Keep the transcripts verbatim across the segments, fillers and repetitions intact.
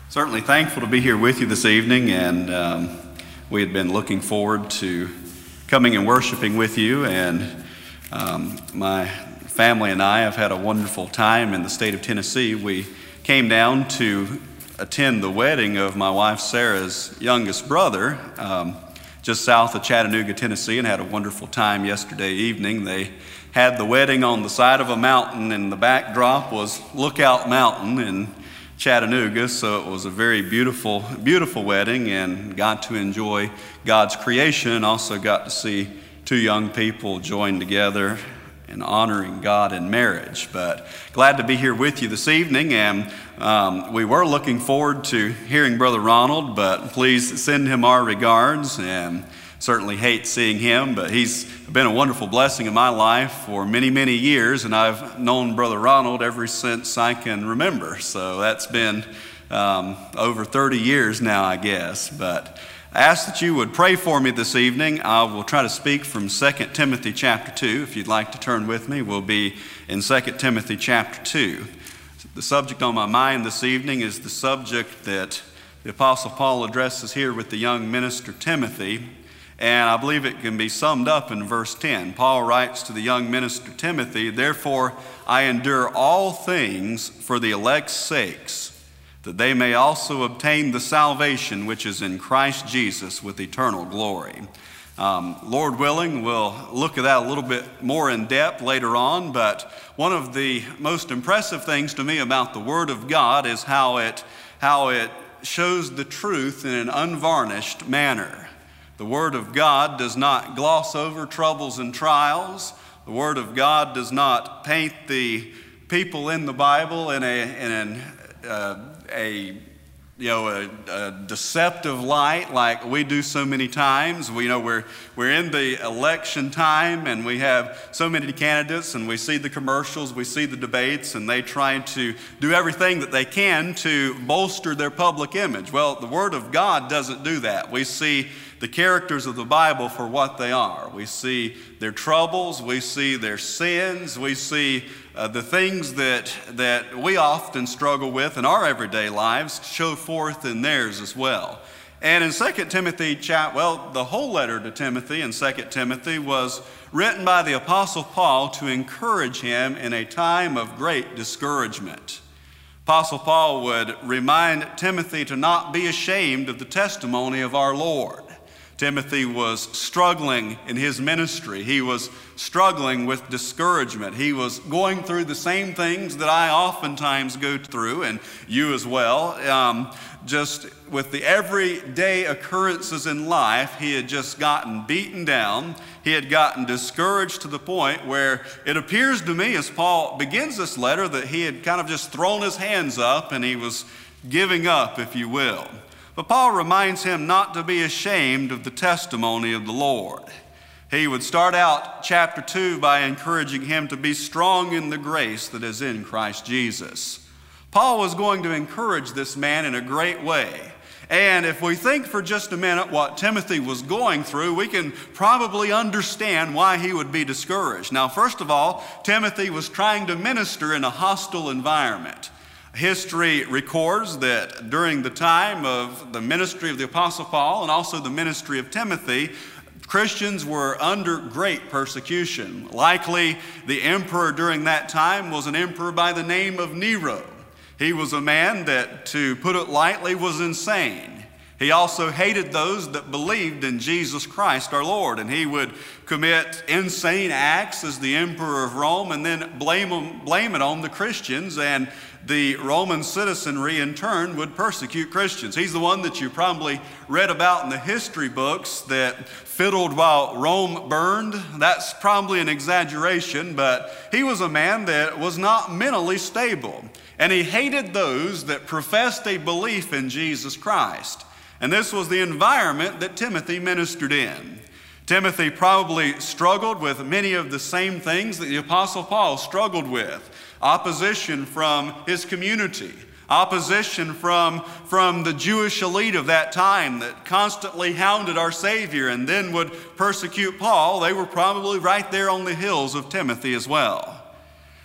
Certainly thankful to be here with you this evening, and um, we had been looking forward to coming and worshiping with you, and um, my family and I have had a wonderful time in the state of Tennessee. We came down to attend the wedding of my wife Sarah's youngest brother um, just south of Chattanooga, Tennessee, and had a wonderful time yesterday evening. They had the wedding on the side of a mountain, and the backdrop was Lookout Mountain in Chattanooga, so it was a very beautiful, beautiful wedding, and got to enjoy God's creation, and also got to see two young people join together in honoring God in marriage. But glad to be here with you this evening, and um, we were looking forward to hearing Brother Ronald, but please send him our regards, and certainly hate seeing him, but he's been a wonderful blessing in my life for many, many years, and I've known Brother Ronald ever since I can remember. So that's been um, over thirty years now, I guess. But I ask that you would pray for me this evening. I will try to speak from Second Timothy chapter two. If you'd like to turn with me, we'll be in Second Timothy chapter two. The subject on my mind this evening is the subject that the Apostle Paul addresses here with the young minister Timothy. And I believe it can be summed up in verse ten. Paul writes to the young minister Timothy, "Therefore I endure all things for the elect's sakes, that they may also obtain the salvation which is in Christ Jesus with eternal glory." Um, Lord willing, we'll look at that a little bit more in depth later on, but one of the most impressive things to me about the Word of God is how it, how it shows the truth in an unvarnished manner. The Word of God does not gloss over troubles and trials. The Word of God does not paint the people in the Bible in a in an, uh, a you know a, a deceptive light like we do so many times. We you know we're we're in the election time, and we have so many candidates, and we see the commercials, we see the debates, and they try to do everything that they can to bolster their public image. Well, the Word of God doesn't do that. We see the characters of the Bible for what they are. We see their troubles, we see their sins, we see uh, the things that that we often struggle with in our everyday lives show forth in theirs as well. And in Second Timothy, chap, well, the whole letter to Timothy in Second Timothy was written by the Apostle Paul to encourage him in a time of great discouragement. Apostle Paul would remind Timothy to not be ashamed of the testimony of our Lord. Timothy was struggling in his ministry. He was struggling with discouragement. He was going through the same things that I oftentimes go through, and you as well. Um, just with the everyday occurrences in life, he had just gotten beaten down. He had gotten discouraged to the point where it appears to me, as Paul begins this letter, that he had kind of just thrown his hands up and he was giving up, if you will. But Paul reminds him not to be ashamed of the testimony of the Lord. He would start out chapter two by encouraging him to be strong in the grace that is in Christ Jesus. Paul was going to encourage this man in a great way. And if we think for just a minute what Timothy was going through, we can probably understand why he would be discouraged. Now, first of all, Timothy was trying to minister in a hostile environment. History records that during the time of the ministry of the Apostle Paul and also the ministry of Timothy, Christians were under great persecution. Likely the emperor during that time was an emperor by the name of Nero. He was a man that, to put it lightly, was insane. He also hated those that believed in Jesus Christ our Lord, and he would commit insane acts as the emperor of Rome and then blame, them, blame it on the Christians, and the Roman citizenry in turn would persecute Christians. He's the one that you probably read about in the history books that fiddled while Rome burned. That's probably an exaggeration, but he was a man that was not mentally stable, and he hated those that professed a belief in Jesus Christ. And this was the environment that Timothy ministered in. Timothy probably struggled with many of the same things that the Apostle Paul struggled with. Opposition from his community, opposition from, from the Jewish elite of that time that constantly hounded our Savior and then would persecute Paul. They were probably right there on the heels of Timothy as well.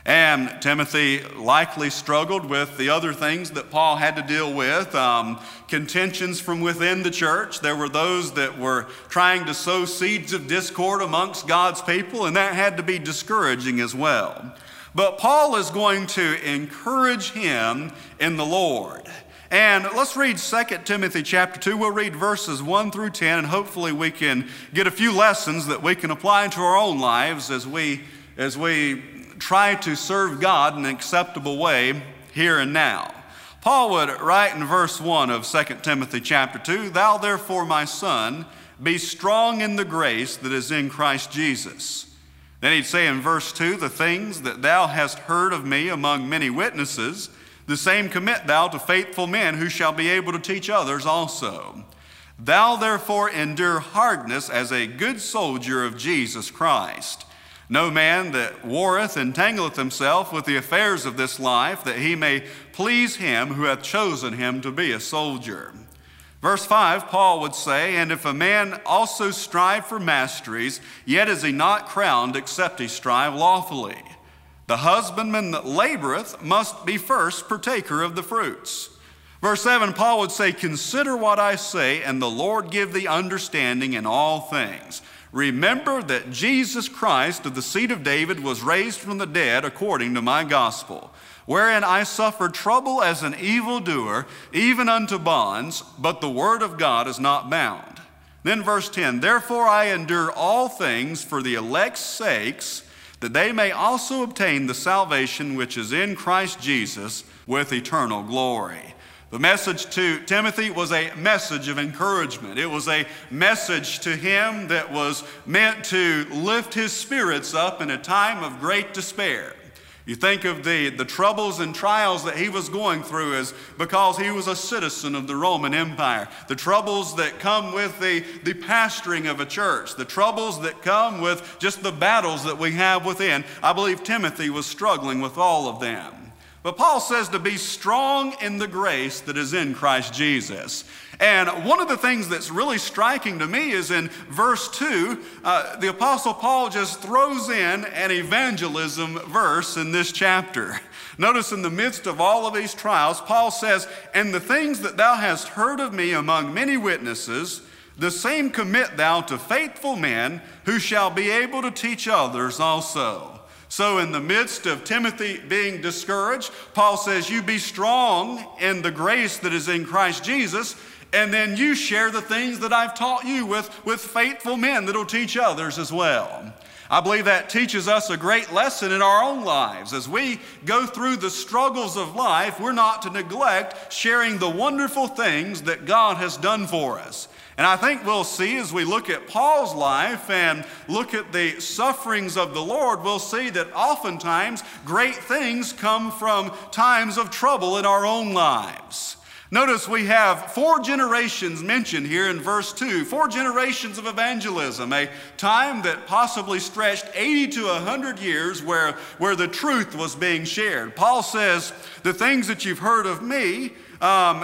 And Timothy likely struggled with the other things that Paul had to deal with, um, contentions from within the church. There were those that were trying to sow seeds of discord amongst God's people, and that had to be discouraging as well. But Paul is going to encourage him in the Lord. And let's read Second Timothy chapter two. We'll read verses one through ten, and hopefully we can get a few lessons that we can apply to our own lives as we, as we try to serve God in an acceptable way here and now. Paul would write in verse one of Second Timothy chapter two, "Thou therefore, my son, be strong in the grace that is in Christ Jesus." Then he'd say in verse two, "The things that thou hast heard of me among many witnesses, the same commit thou to faithful men who shall be able to teach others also. Thou therefore endure hardness as a good soldier of Jesus Christ. No man that warreth entangleth himself with the affairs of this life, that he may please him who hath chosen him to be a soldier." Verse five, Paul would say, "And if a man also strive for masteries, yet is he not crowned, except he strive lawfully. The husbandman that laboreth must be first partaker of the fruits." Verse seven, Paul would say, "Consider what I say, and the Lord give thee understanding in all things. Remember that Jesus Christ of the seed of David was raised from the dead according to my gospel, wherein I suffered trouble as an evildoer, even unto bonds, but the word of God is not bound." Then verse ten, "Therefore I endure all things for the elect's sakes, that they may also obtain the salvation which is in Christ Jesus with eternal glory." The message to Timothy was a message of encouragement. It was a message to him that was meant to lift his spirits up in a time of great despair. You think of the, the troubles and trials that he was going through as because he was a citizen of the Roman Empire. The troubles that come with the, the pastoring of a church. The troubles that come with just the battles that we have within. I believe Timothy was struggling with all of them. But Paul says to be strong in the grace that is in Christ Jesus. And one of the things that's really striking to me is in verse two, uh, the Apostle Paul just throws in an evangelism verse in this chapter. Notice in the midst of all of these trials, Paul says, "And the things that thou hast heard of me among many witnesses, the same commit thou to faithful men who shall be able to teach others also." So in the midst of Timothy being discouraged, Paul says, you be strong in the grace that is in Christ Jesus, and then you share the things that I've taught you with, with faithful men that will teach others as well. I believe that teaches us a great lesson in our own lives. As we go through the struggles of life, we're not to neglect sharing the wonderful things that God has done for us. And I think we'll see as we look at Paul's life and look at the sufferings of the Lord, we'll see that oftentimes great things come from times of trouble in our own lives. Notice we have four generations mentioned here in verse two, four generations of evangelism, a time that possibly stretched eighty to one hundred years where, where the truth was being shared. Paul says, the things that you've heard of me, Um,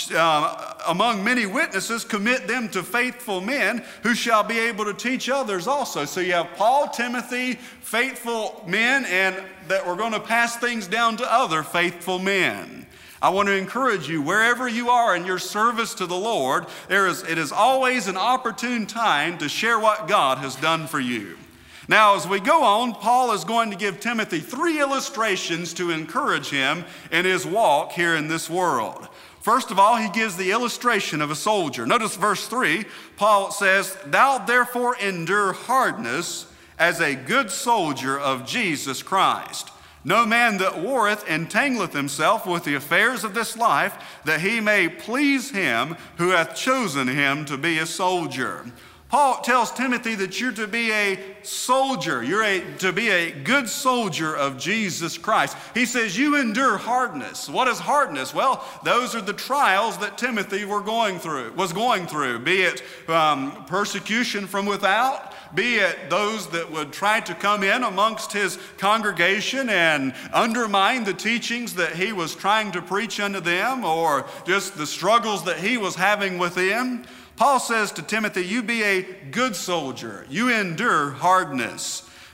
uh, among many witnesses, commit them to faithful men who shall be able to teach others also. So you have Paul, Timothy, faithful men, and that we're going to pass things down to other faithful men. I want to encourage you, wherever you are in your service to the Lord, there is, it is always an opportune time to share what God has done for you. Now, as we go on, Paul is going to give Timothy three illustrations to encourage him in his walk here in this world. First of all, he gives the illustration of a soldier. Notice verse three, Paul says, "Thou therefore endure hardness as a good soldier of Jesus Christ. No man that warreth entangleth himself with the affairs of this life, that he may please him who hath chosen him to be a soldier." Paul tells Timothy that you're to be a soldier. You're a, to be a good soldier of Jesus Christ. He says you endure hardness. What is hardness? Well, those are the trials that Timothy were going through, was going through, be it um, persecution from without, be it those that would try to come in amongst his congregation and undermine the teachings that he was trying to preach unto them, or just the struggles that he was having within. Paul says to Timothy, you be a good soldier. You endure hardness.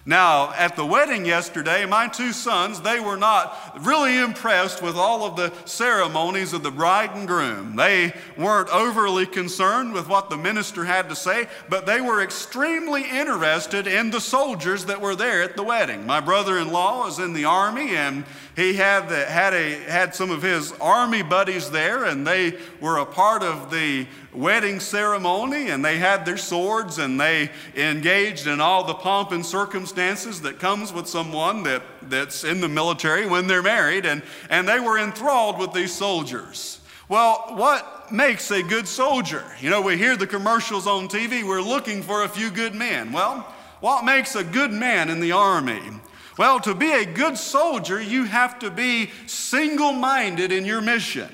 Now, at the wedding yesterday, my two sons, they were not really impressed with all of the ceremonies of the bride and groom. They weren't overly concerned with what the minister had to say, but they were extremely interested in the soldiers that were there at the wedding. My brother-in-law is in the Army, and he had, the, had, a, had some of his Army buddies there, and they were a part of the wedding ceremony, and they had their swords, and they engaged in all the pomp and circumstances that comes with someone that, that's in the military when they're married, and, and they were enthralled with these soldiers. Well, what makes a good soldier? You know, we hear the commercials on T V, we're looking for a few good men. Well, what makes a good man in the Army? Well, to be a good soldier, you have to be single-minded in your mission.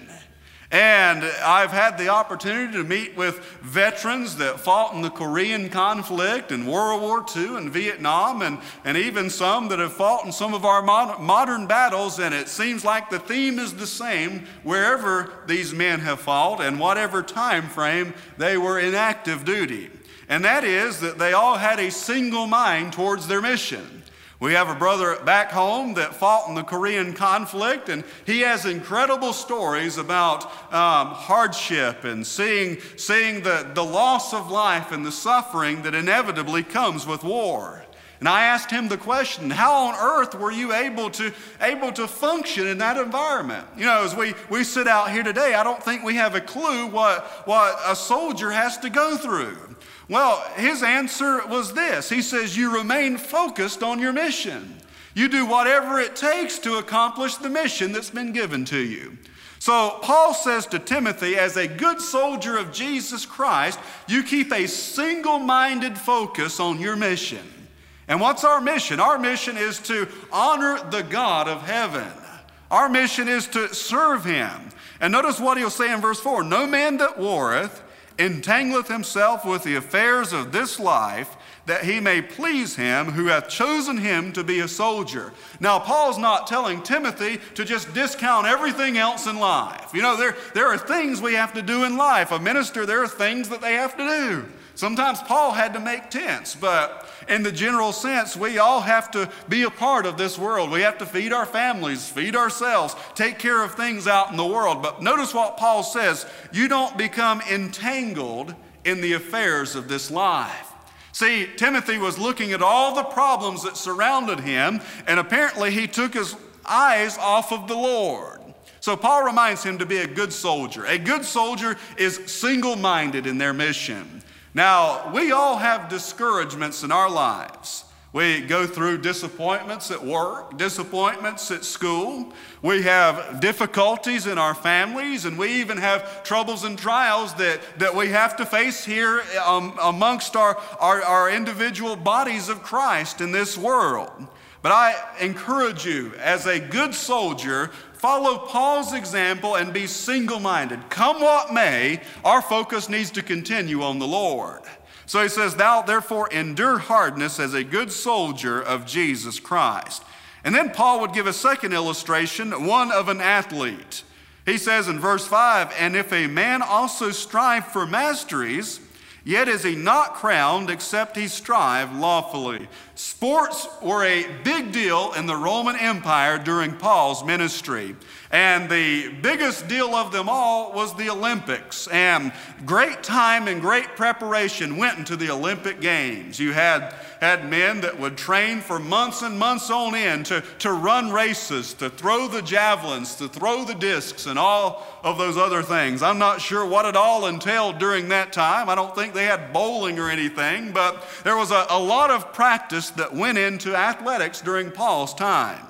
And I've had the opportunity to meet with veterans that fought in the Korean conflict and World War Two and Vietnam, and, and even some that have fought in some of our mod- modern battles, and it seems like the theme is the same wherever these men have fought and whatever time frame they were in active duty. And that is that they all had a single mind towards their mission. We have a brother back home that fought in the Korean conflict, and he has incredible stories about um, hardship and seeing, seeing the, the loss of life and the suffering that inevitably comes with war. And I asked him the question, how on earth were you able to, able to function in that environment? You know, as we, we sit out here today, I don't think we have a clue what, what a soldier has to go through. Well, his answer was this. He says, you remain focused on your mission. You do whatever it takes to accomplish the mission that's been given to you. So Paul says to Timothy, as a good soldier of Jesus Christ, you keep a single-minded focus on your mission. And what's our mission? Our mission is to honor the God of heaven. Our mission is to serve him. And notice what he'll say in verse four. No man that warreth entangleth himself with the affairs of this life, that he may please him who hath chosen him to be a soldier. Now, Paul's not telling Timothy to just discount everything else in life. You know, there, there are things we have to do in life. A minister, there are things that they have to do. Sometimes Paul had to make tents, but in the general sense, we all have to be a part of this world. We have to feed our families, feed ourselves, take care of things out in the world. But notice what Paul says, you don't become entangled in the affairs of this life. See, Timothy was looking at all the problems that surrounded him, and apparently he took his eyes off of the Lord. So Paul reminds him to be a good soldier. A good soldier is single-minded in their mission. Now, we all have discouragements in our lives. We go through disappointments at work, disappointments at school. We have difficulties in our families, and we even have troubles and trials that, that we have to face here um, amongst our, our, our individual bodies of Christ in this world. But I encourage you, as a good soldier, follow Paul's example and be single-minded. Come what may, our focus needs to continue on the Lord. So he says, thou therefore endure hardness as a good soldier of Jesus Christ. And then Paul would give a second illustration, one of an athlete. He says in verse five, and if a man also strive for masteries, yet is he not crowned except he strive lawfully. Sports were a big deal in the Roman Empire during Paul's ministry. And the biggest deal of them all was the Olympics. And great time and great preparation went into the Olympic Games. You had, had men that would train for months and months on end to, to run races, to throw the javelins, to throw the discs, and all of those other things. I'm not sure what it all entailed during that time. I don't think they had bowling or anything, but there was a, a lot of practice that went into athletics during Paul's time.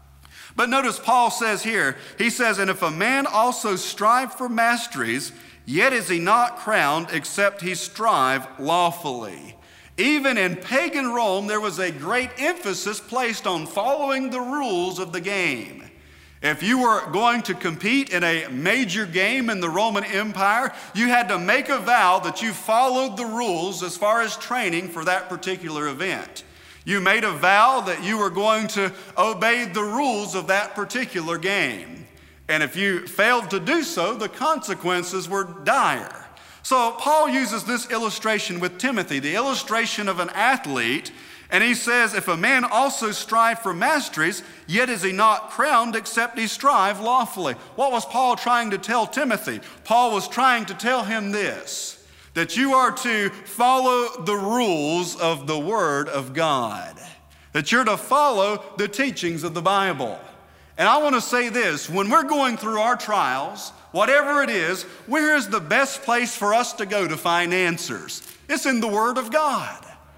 But notice Paul says here, he says, and if a man also strive for masteries, yet is he not crowned except he strive lawfully. Even in pagan Rome, there was a great emphasis placed on following the rules of the game. If you were going to compete in a major game in the Roman Empire, you had to make a vow that you followed the rules as far as training for that particular event. You made a vow that you were going to obey the rules of that particular game. And if you failed to do so, the consequences were dire. So Paul uses this illustration with Timothy, the illustration of an athlete, And he says, if a man also strive for masteries, yet is he not crowned except he strive lawfully. What was Paul trying to tell Timothy? Paul was trying to tell him this, that you are to follow the rules of the Word of God, that you're to follow the teachings of the Bible. And I want to say this, when we're going through our trials, whatever it is, where is the best place for us to go to find answers? It's in the Word of God.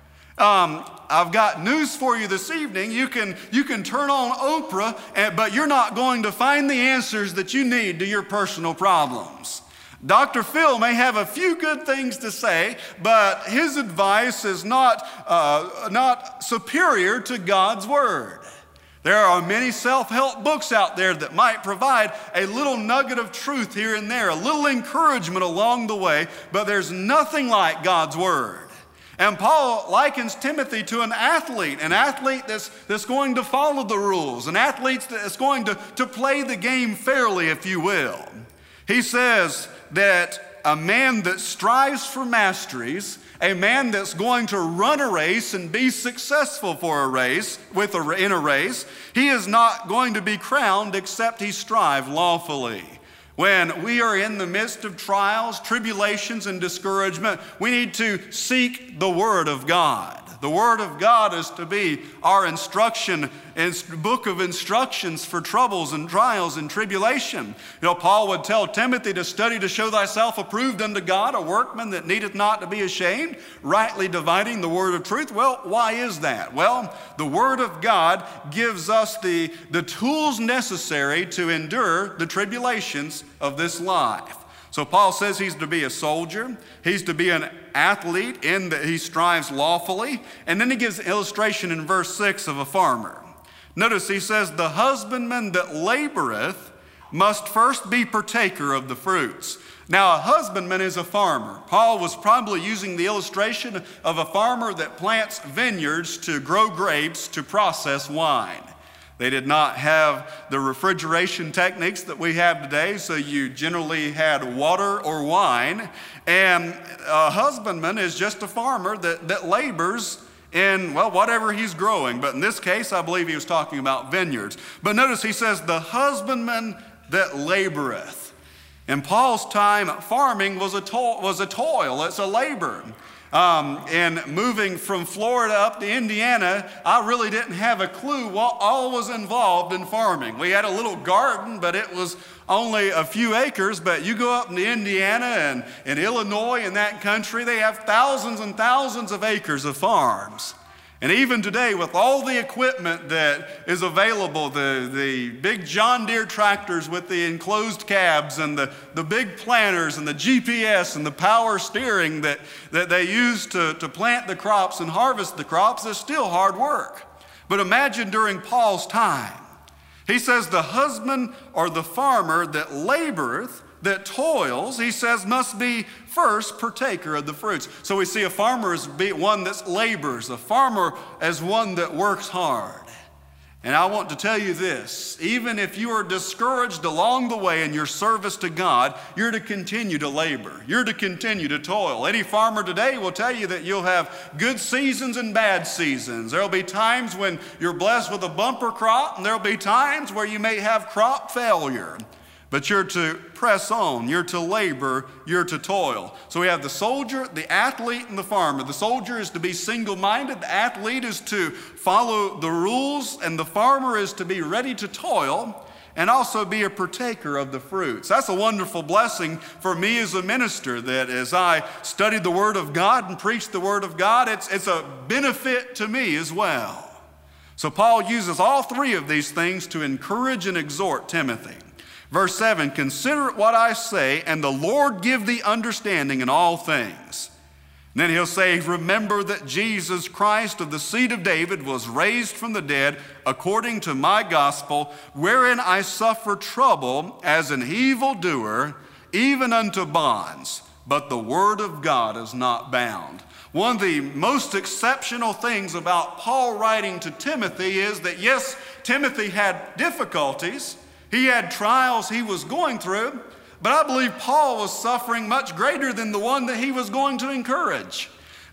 Um, I've got news for you this evening. You can, you can turn on Oprah, and, but you're not going to find the answers that you need to your personal problems. Doctor Phil may have a few good things to say, but his advice is not, uh, not superior to God's Word. There are many self-help books out there that might provide a little nugget of truth here and there, a little encouragement along the way, but there's nothing like God's Word. And Paul likens Timothy to an athlete, an athlete that's, that's going to follow the rules, an athlete that's going to, to play the game fairly, if you will. He says that a man that strives for masteries, a man that's going to run a race and be successful for a race, with a, in a race, he is not going to be crowned except he strive lawfully. When we are in the midst of trials, tribulations, and discouragement, we need to seek the Word of God. The Word of God is to be our instruction, book of instructions for troubles and trials and tribulation. You know, Paul would tell Timothy to study to show thyself approved unto God, a workman that needeth not to be ashamed, rightly dividing the word of truth. Well, why is that? Well, the Word of God gives us the, the tools necessary to endure the tribulations of this life. So Paul says he's to be a soldier, he's to be an athlete in that he strives lawfully, and then he gives an illustration in verse six of a farmer. Notice he says, the husbandman that laboreth must first be partaker of the fruits. Now a husbandman is a farmer. Paul was probably using the illustration of a farmer that plants vineyards to grow grapes to process wine. They did not have the refrigeration techniques that we have today, so you generally had water or wine. And a husbandman is just a farmer that, that labors in, well, whatever he's growing. But in this case, I believe he was talking about vineyards. But notice he says, the husbandman that laboreth. In Paul's time, farming was a, to- was a toil, it's a labor. Um, and moving from Florida up to Indiana, I really didn't have a clue what all was involved in farming. We had a little garden, but it was only a few acres. But you go up into Indiana and in Illinois, in that country, they have thousands and thousands of acres of farms. And even today, with all the equipment that is available, the, the big John Deere tractors with the enclosed cabs and the, the big planters and the G P S and the power steering that, that they use to, to plant the crops and harvest the crops, is still hard work. But imagine during Paul's time, he says the husband or the farmer that laboreth, that toils, he says, must be first partaker of the fruits. So we see a farmer as one that labors, a farmer as one that works hard. And I want to tell you this, even if you are discouraged along the way in your service to God, you're to continue to labor. You're to continue to toil. Any farmer today will tell you that you'll have good seasons and bad seasons. There'll be times when you're blessed with a bumper crop, and there'll be times where you may have crop failure. But you're to press on, you're to labor, you're to toil. So we have the soldier, the athlete, and the farmer. The soldier is to be single-minded, the athlete is to follow the rules, and the farmer is to be ready to toil and also be a partaker of the fruits. That's a wonderful blessing for me as a minister, that as I study the Word of God and preach the Word of God, it's, it's a benefit to me as well. So Paul uses all three of these things to encourage and exhort Timothy. Verse seven, consider what I say, and the Lord give thee understanding in all things. And then he'll say, remember that Jesus Christ of the seed of David was raised from the dead according to my gospel, wherein I suffer trouble as an evildoer, even unto bonds. But the word of God is not bound. One of the most exceptional things about Paul writing to Timothy is that, yes, Timothy had difficulties. He had trials he was going through, but I believe Paul was suffering much greater than the one that he was going to encourage.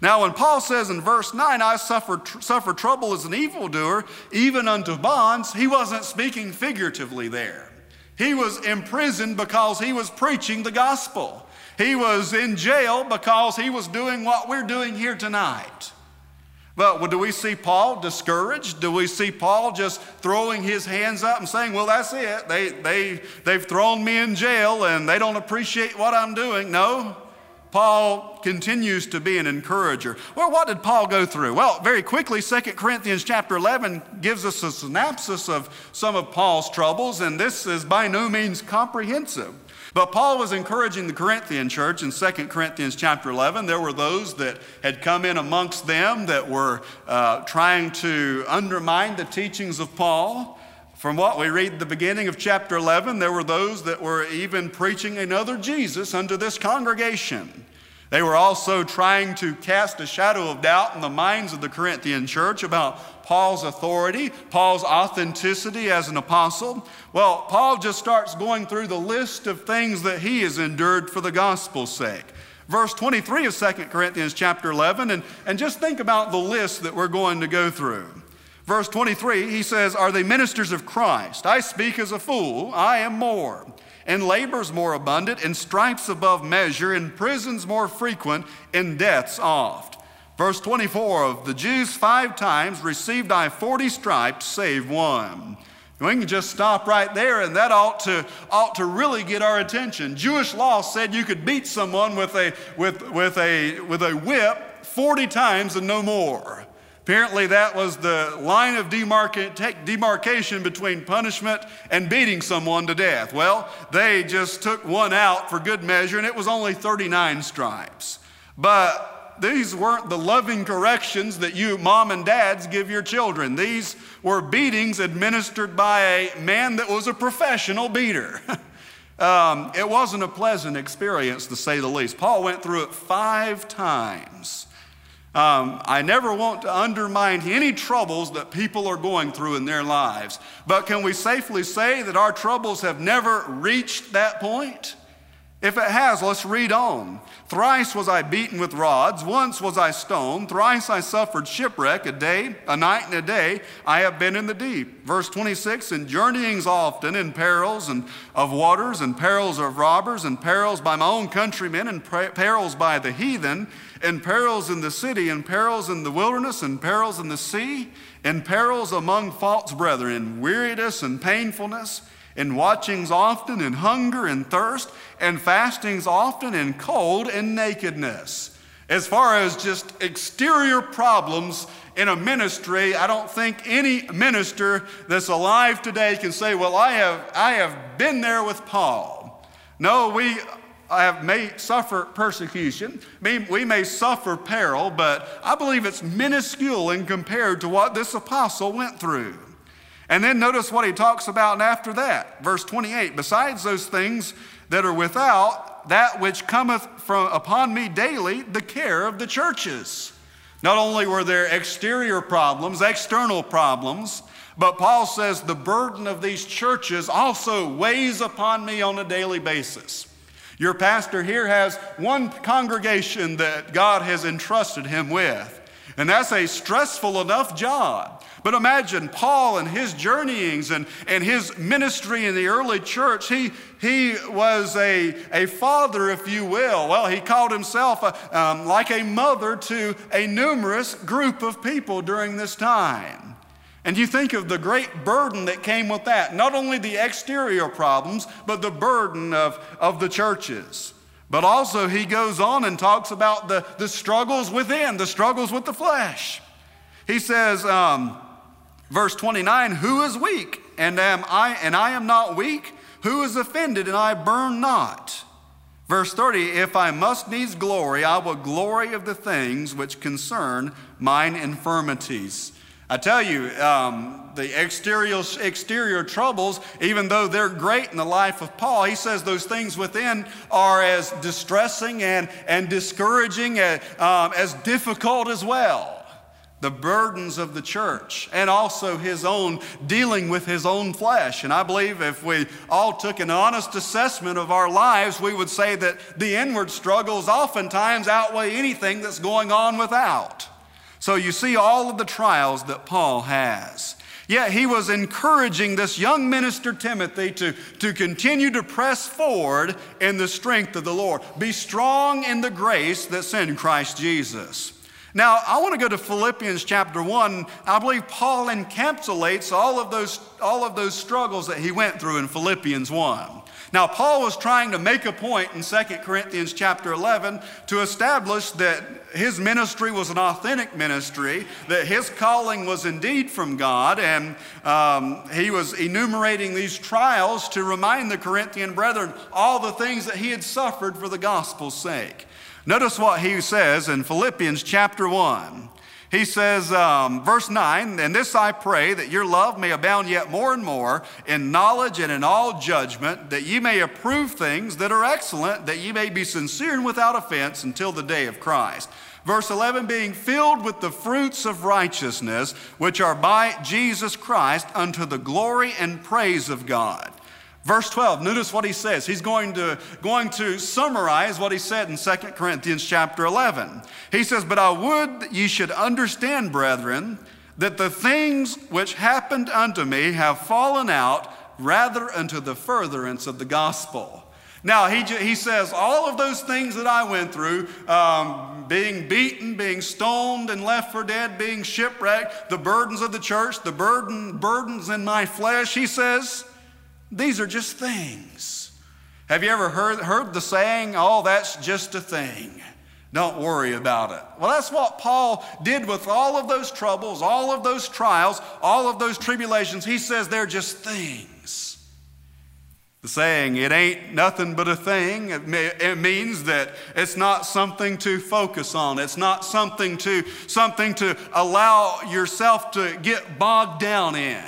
Now, when Paul says in verse nine, I suffer, tr- suffer trouble as an evildoer, even unto bonds, he wasn't speaking figuratively there. He was imprisoned because he was preaching the gospel. He was in jail because he was doing what we're doing here tonight. But do we see Paul discouraged? Do we see Paul just throwing his hands up and saying, well, that's it. They, they, they've thrown me in jail and they don't appreciate what I'm doing? No. Paul continues to be an encourager. Well, what did Paul go through? Well, very quickly, Second Corinthians chapter eleven gives us a synopsis of some of Paul's troubles, and this is by no means comprehensive. But Paul was encouraging the Corinthian church in Second Corinthians chapter eleven. There were those that had come in amongst them that were uh, trying to undermine the teachings of Paul. From what we read at the beginning of chapter eleven, there were those that were even preaching another Jesus unto this congregation. They were also trying to cast a shadow of doubt in the minds of the Corinthian church about Paul's authority, Paul's authenticity as an apostle. Well, Paul just starts going through the list of things that he has endured for the gospel's sake. Verse twenty-three of Second Corinthians chapter eleven, and, and just think about the list that we're going to go through. Verse twenty-three, he says, are they ministers of Christ? I speak as a fool, I am more. In labors more abundant, in stripes above measure, in prisons more frequent, in deaths oft. Verse twenty-four, of the Jews five times received I forty stripes, save one. We can just stop right there, and that ought to, ought to really get our attention. Jewish law said you could beat someone with a, with, with a, with a whip forty times and no more. Apparently that was the line of demarca- demarcation between punishment and beating someone to death. Well, they just took one out for good measure, and it was only thirty-nine stripes. But these weren't the loving corrections that you mom and dads give your children. These were beatings administered by a man that was a professional beater. um, it wasn't a pleasant experience, to say the least. Paul went through it five times. Um, I never want to undermine any troubles that people are going through in their lives. But can we safely say that our troubles have never reached that point? If it has, let's read on. Thrice was I beaten with rods, once was I stoned, thrice I suffered shipwreck, a day, a night and a day I have been in the deep. Verse twenty-six, in journeyings often, in perils and of waters, and perils of robbers, and perils by my own countrymen, and perils by the heathen, and perils in the city, and perils in the wilderness, and perils in the sea, and perils among false brethren, in weariness and painfulness, in watchings often, in hunger and thirst, and fastings often, in cold and nakedness. As far as just exterior problems in a ministry, I don't think any minister that's alive today can say, well, I have, I have been there with Paul. No, we have, may suffer persecution, we may suffer peril, but I believe it's minuscule in compared to what this apostle went through. And then notice what he talks about after that. Verse twenty-eight, besides those things that are without, that which cometh from upon me daily, the care of the churches. Not only were there exterior problems, external problems, but Paul says the burden of these churches also weighs upon me on a daily basis. Your pastor here has one congregation that God has entrusted him with, and that's a stressful enough job. But imagine Paul and his journeyings and, and his ministry in the early church. He, he was a, a father, if you will. Well, he called himself a, um, like a mother to a numerous group of people during this time. And you think of the great burden that came with that. Not only the exterior problems, but the burden of, of the churches. But also he goes on and talks about the, the struggles within, the struggles with the flesh. He says, um, verse twenty-nine, who is weak, and am I, and I am not weak? Who is offended, and I burn not? Verse thirty, if I must needs glory, I will glory of the things which concern mine infirmities. I tell you, um, the exterior, exterior troubles, even though they're great in the life of Paul, he says those things within are as distressing and, and discouraging, as, um, as difficult as well. the burdens of the church, and also his own dealing with his own flesh. And I believe if we all took an honest assessment of our lives, we would say that the inward struggles oftentimes outweigh anything that's going on without. So you see all of the trials that Paul has. Yet he was encouraging this young minister Timothy to, to continue to press forward in the strength of the Lord. Be strong in the grace that's in Christ Jesus. Now, I want to go to Philippians chapter one. I believe Paul encapsulates all of those, all of those struggles that he went through in Philippians one. Now, Paul was trying to make a point in Second Corinthians chapter eleven to establish that his ministry was an authentic ministry, that his calling was indeed from God, and um, he was enumerating these trials to remind the Corinthian brethren all the things that he had suffered for the gospel's sake. Notice what he says in Philippians chapter one. He says, um, verse nine, "And this I pray, that your love may abound yet more and more in knowledge and in all judgment, that ye may approve things that are excellent, that ye may be sincere and without offense until the day of Christ." Verse eleven, "Being filled with the fruits of righteousness, which are by Jesus Christ, unto the glory and praise of God." Verse twelve, notice what he says. He's going to, going to summarize what he said in Second Corinthians chapter eleven. He says, "But I would that ye should understand, brethren, that the things which happened unto me have fallen out rather unto the furtherance of the gospel." Now, he, he says, all of those things that I went through, um, being beaten, being stoned and left for dead, being shipwrecked, the burdens of the church, the burden, burdens in my flesh, he says, these are just things. Have you ever heard, heard the saying, "Oh, that's just a thing. Don't worry about it"? Well, that's what Paul did with all of those troubles, all of those trials, all of those tribulations. He says they're just things. The saying, "It ain't nothing but a thing," it, may, it means that it's not something to focus on. It's not something to, something to allow yourself to get bogged down in.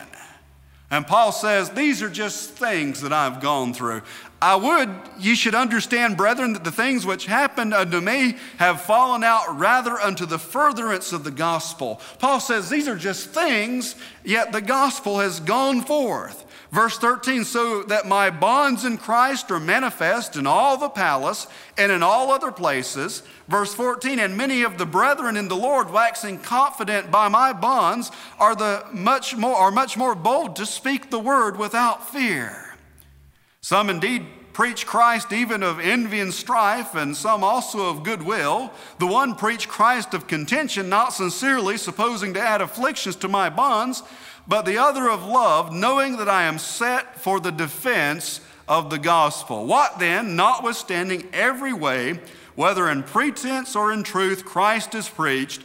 And Paul says, these are just things that I've gone through. "I would ye should understand, brethren, that the things which happened unto me have fallen out rather unto the furtherance of the gospel." Paul says these are just things, yet the gospel has gone forth. Verse thirteen, "So that my bonds in Christ are manifest in all the palace and in all other places." Verse fourteen, "And many of the brethren in the Lord, waxing confident by my bonds, are the much more are much more bold to speak the word without fear. Some indeed preach Christ even of envy and strife, and some also of goodwill. The one preach Christ of contention, not sincerely, supposing to add afflictions to my bonds, but the other of love, knowing that I am set for the defense of the gospel. What then, notwithstanding every way, whether in pretense or in truth, Christ is preached,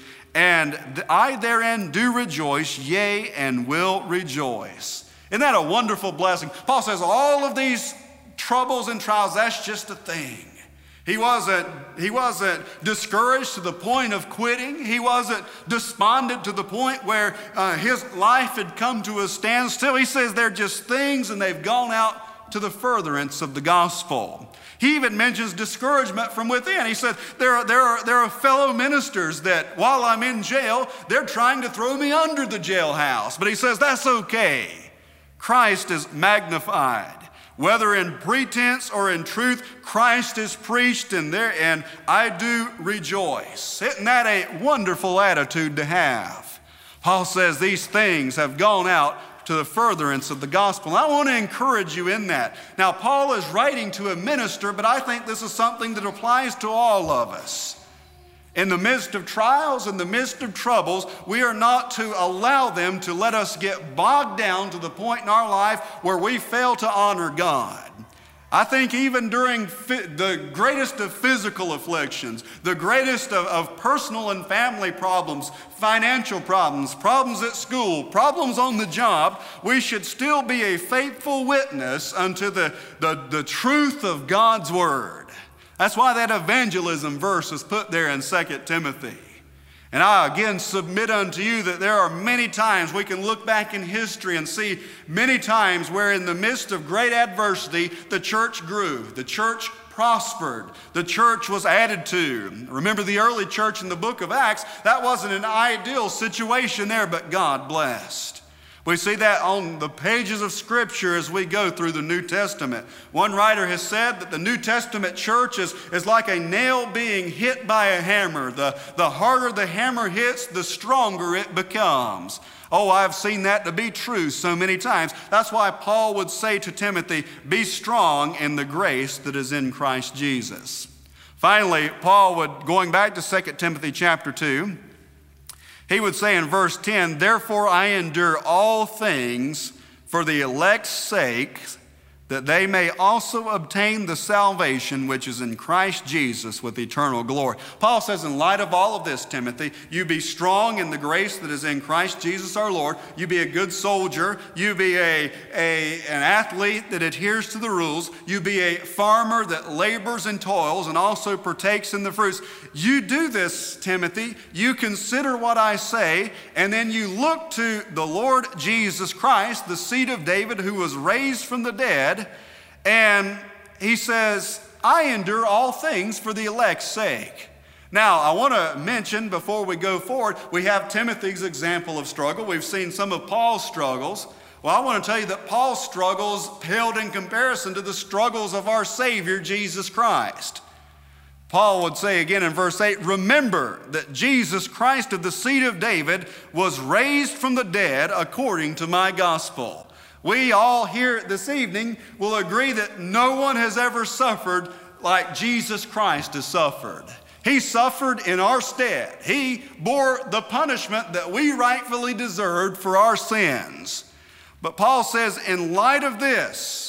and I therein do rejoice, yea, and will rejoice." Isn't that a wonderful blessing? Paul says all of these troubles and trials, that's just a thing. He wasn't, he wasn't discouraged to the point of quitting. He wasn't despondent to the point where uh, his life had come to a standstill. He says they're just things, and they've gone out to the furtherance of the gospel. He even mentions discouragement from within. He said, there are, there are, there are fellow ministers that while I'm in jail, they're trying to throw me under the jailhouse. But he says, that's okay. Christ is magnified. Whether in pretense or in truth, Christ is preached, and there, and I do rejoice. Isn't that a wonderful attitude to have? Paul says these things have gone out to the furtherance of the gospel. And I want to encourage you in that. Now, Paul is writing to a minister, but I think this is something that applies to all of us. In the midst of trials, in the midst of troubles, we are not to allow them to let us get bogged down to the point in our life where we fail to honor God. I think even during fi- the greatest of physical afflictions, the greatest of, of personal and family problems, financial problems, problems at school, problems on the job, we should still be a faithful witness unto the, the, the truth of God's word. That's why that evangelism verse is put there in Second Timothy. And I again submit unto you that there are many times we can look back in history and see many times where in the midst of great adversity, the church grew, the church prospered, the church was added to. Remember the early church in the book of Acts, that wasn't an ideal situation there, but God blessed. We see that on the pages of Scripture as we go through the New Testament. One writer has said that the New Testament church is, is like a nail being hit by a hammer. The, the harder the hammer hits, the stronger it becomes. Oh, I've seen that to be true so many times. That's why Paul would say to Timothy, be strong in the grace that is in Christ Jesus. Finally, Paul would, going back to Second Timothy chapter two, he would say in verse ten, therefore I endure all things for the elect's sake, that they may also obtain the salvation which is in Christ Jesus with eternal glory. Paul says, in light of all of this, Timothy, you be strong in the grace that is in Christ Jesus our Lord. You be a good soldier. You be a, a, an athlete that adheres to the rules. You be a farmer that labors and toils and also partakes in the fruits. You do this, Timothy. You consider what I say, and then you look to the Lord Jesus Christ, the seed of David, who was raised from the dead. And he says, I endure all things for the elect's sake. Now, I want to mention before we go forward, we have Timothy's example of struggle. We've seen some of Paul's struggles. Well, I want to tell you that Paul's struggles paled in comparison to the struggles of our Savior, Jesus Christ. Paul would say again in verse eight, remember that Jesus Christ of the seed of David was raised from the dead according to my gospel. We all here this evening will agree that no one has ever suffered like Jesus Christ has suffered. He suffered in our stead. He bore the punishment that we rightfully deserved for our sins. But Paul says, in light of this,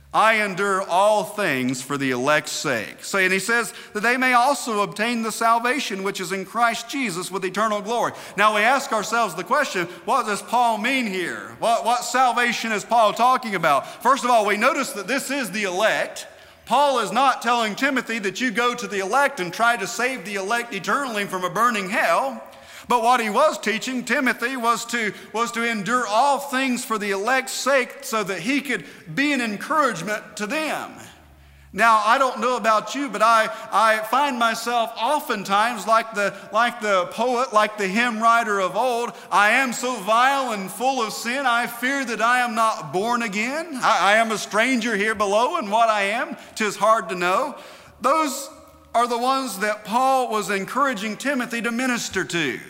I endure all things for the elect's sake. So, and he says that they may also obtain the salvation which is in Christ Jesus with eternal glory. Now we ask ourselves the question, what does Paul mean here? What, what salvation is Paul talking about? First of all, we notice that this is the elect. Paul is not telling Timothy that you go to the elect and try to save the elect eternally from a burning hell. But what he was teaching Timothy was to, was to endure all things for the elect's sake so that he could be an encouragement to them. Now, I don't know about you, but I, I find myself oftentimes like the, like the poet, like the hymn writer of old, I am so vile and full of sin, I fear that I am not born again. I, I am a stranger here below, and what I am, 'tis hard to know. Those are the ones that Paul was encouraging Timothy to minister to.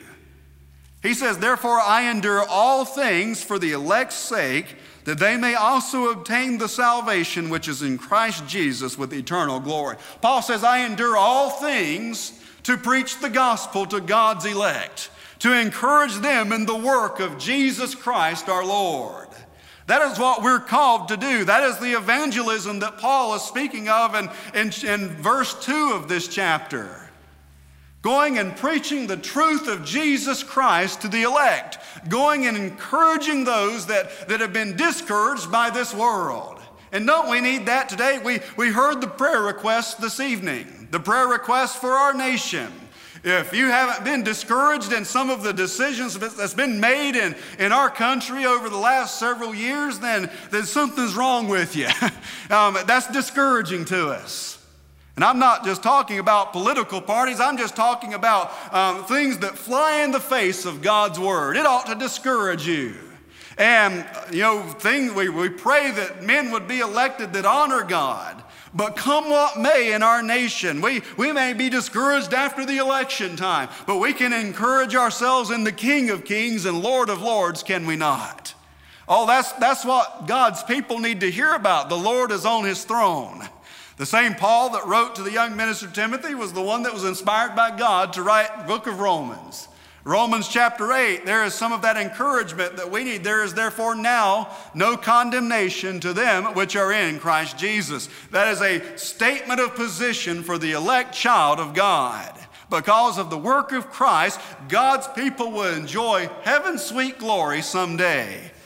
He says, therefore I endure all things for the elect's sake, that they may also obtain the salvation which is in Christ Jesus with eternal glory. Paul says, I endure all things to preach the gospel to God's elect, to encourage them in the work of Jesus Christ our Lord. That is what we're called to do. That is the evangelism that Paul is speaking of in, in, in verse two of this chapter. Going and preaching the truth of Jesus Christ to the elect. Going and encouraging those that, that have been discouraged by this world. And don't we need that today? We, we heard the prayer request this evening. The prayer request for our nation. If you haven't been discouraged in some of the decisions that's been made in, in our country over the last several years, then, then something's wrong with you. um, that's discouraging to us. And I'm not just talking about political parties, I'm just talking about um, things that fly in the face of God's word. It ought to discourage you. And, you know, things, we, we pray that men would be elected that honor God. But come what may in our nation, we, we may be discouraged after the election time, but we can encourage ourselves in the King of Kings and Lord of Lords, can we not? Oh, that's, that's what God's people need to hear about. The Lord is on his throne. The same Paul that wrote to the young minister Timothy was the one that was inspired by God to write the book of Romans. Romans chapter eight, there is some of that encouragement that we need. There is therefore now no condemnation to them which are in Christ Jesus. That is a statement of position for the elect child of God. Because of the work of Christ, God's people will enjoy heaven's sweet glory someday.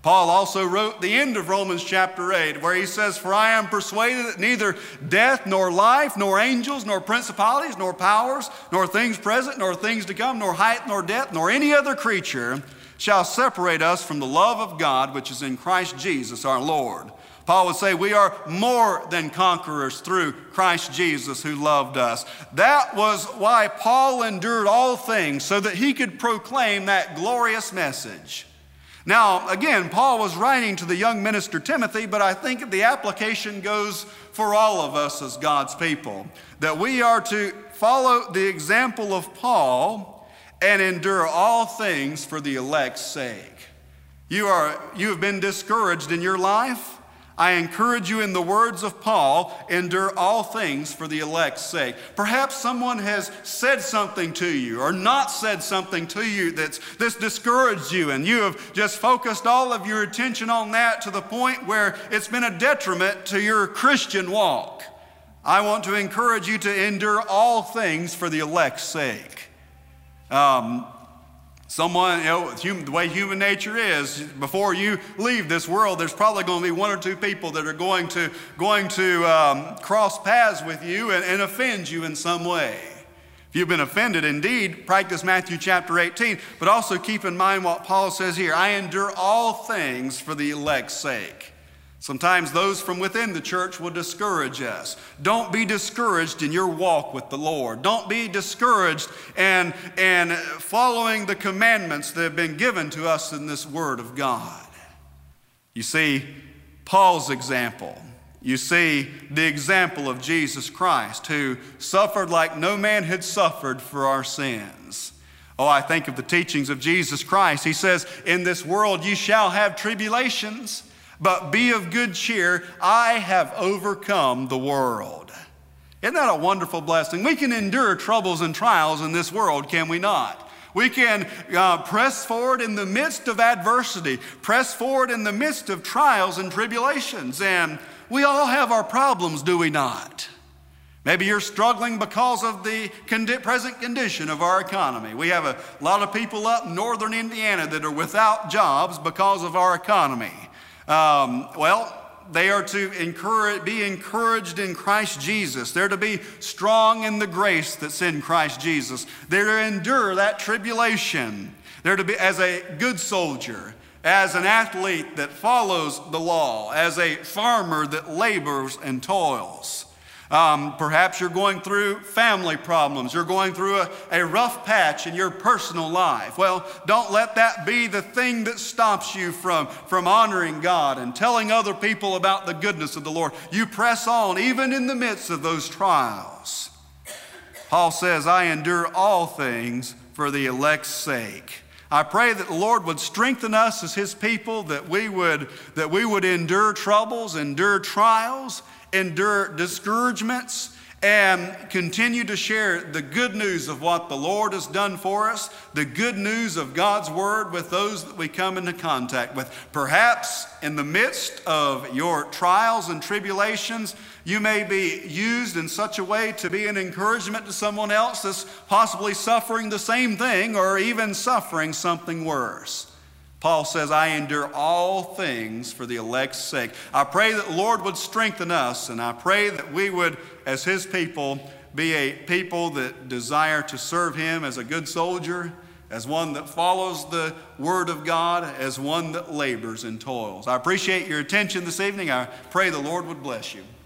Paul also wrote the end of Romans chapter eight, where he says, "For I am persuaded that neither death, nor life, nor angels, nor principalities, nor powers, nor things present, nor things to come, nor height, nor depth, nor any other creature shall separate us from the love of God, which is in Christ Jesus our Lord." Paul would say we are more than conquerors through Christ Jesus who loved us. That was why Paul endured all things, so that he could proclaim that glorious message. Now, again, Paul was writing to the young minister Timothy, but I think the application goes for all of us as God's people, that we are to follow the example of Paul and endure all things for the elect's sake. You are, you have been discouraged in your life. I encourage you in the words of Paul, endure all things for the elect's sake. Perhaps someone has said something to you or not said something to you that's, that's discouraged you, and you have just focused all of your attention on that to the point where it's been a detriment to your Christian walk. I want to encourage you to endure all things for the elect's sake. Um, Someone, you know, human, the way human nature is, before you leave this world, there's probably going to be one or two people that are going to, going to um, cross paths with you and, and offend you in some way. If you've been offended, indeed, practice Matthew chapter eighteen, but also keep in mind what Paul says here. I endure all things for the elect's sake. Sometimes those from within the church will discourage us. Don't be discouraged in your walk with the Lord. Don't be discouraged in, in following the commandments that have been given to us in this Word of God. You see Paul's example. You see the example of Jesus Christ, who suffered like no man had suffered for our sins. Oh, I think of the teachings of Jesus Christ. He says, "In this world you shall have tribulations, but be of good cheer, I have overcome the world." Isn't that a wonderful blessing? We can endure troubles and trials in this world, can we not? We can uh, press forward in the midst of adversity, press forward in the midst of trials and tribulations. And we all have our problems, do we not? Maybe you're struggling because of the condi- present condition of our economy. We have a lot of people up in northern Indiana that are without jobs because of our economy. Um, well, they are to encourage, be encouraged in Christ Jesus. They're to be strong in the grace that's in Christ Jesus. They're to endure that tribulation. They're to be as a good soldier, as an athlete that follows the law, as a farmer that labors and toils. Um, perhaps you're going through family problems. You're going through a, a rough patch in your personal life. Well, don't let that be the thing that stops you from, from honoring God and telling other people about the goodness of the Lord. You press on even in the midst of those trials. Paul says, I endure all things for the elect's sake. I pray that the Lord would strengthen us as His people, that we would, that we would endure troubles, endure trials, endure discouragements, and continue to share the good news of what the Lord has done for us, the good news of God's Word with those that we come into contact with. Perhaps in the midst of your trials and tribulations, you may be used in such a way to be an encouragement to someone else that's possibly suffering the same thing or even suffering something worse. Paul says, I endure all things for the elect's sake. I pray that the Lord would strengthen us, and I pray that we would, as His people, be a people that desire to serve Him as a good soldier, as one that follows the Word of God, as one that labors and toils. I appreciate your attention this evening. I pray the Lord would bless you.